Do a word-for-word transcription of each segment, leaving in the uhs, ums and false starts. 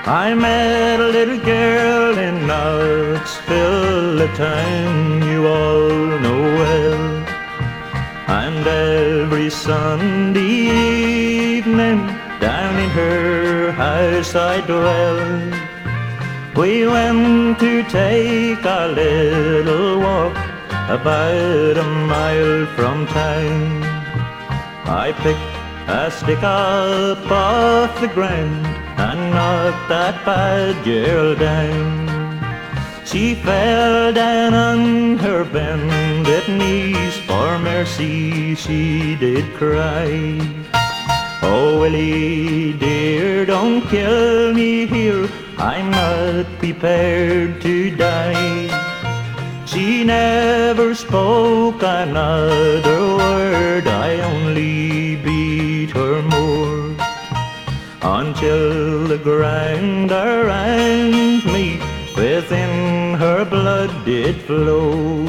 I met a little girl in Knoxville, a town you all know well, and every Sunday evening down in her house I dwell. We went to take a little walk about a mile from town. I picked a stick up off the ground and knocked that bad girl down. She fell down on her bended knees, for mercy she did cry. Oh, Willie dear, don't kill me here, I'm not prepared to die. She never spoke another word, I only beat her more, until the ground around me within her blood did flow.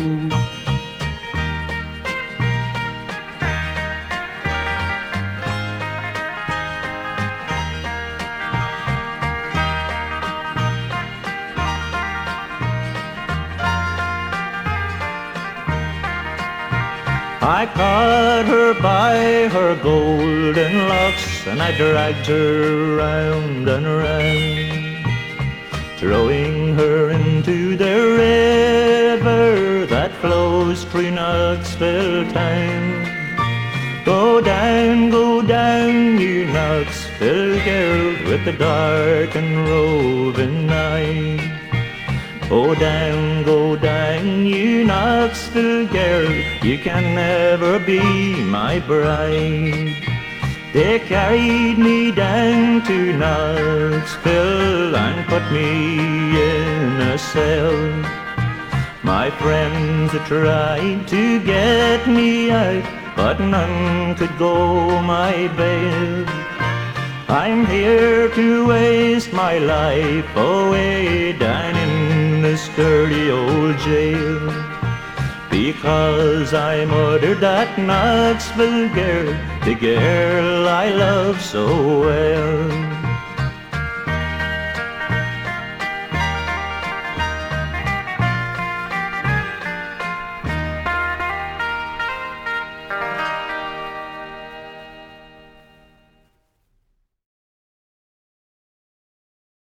I caught her by her golden locks, and I dragged her round and round, throwing her into the river that flows through Knoxville town. Go down, go down, you Knoxville girl, with the dark and roving eye. Go down, go down, you Knoxville girl, you can never be my bride. They carried me down to Knoxville and put me in a cell. My friends tried to get me out, but none could go my bail. I'm here to waste my life away down in this dirty old jail, because I murdered that Knoxville girl, the girl I love so well.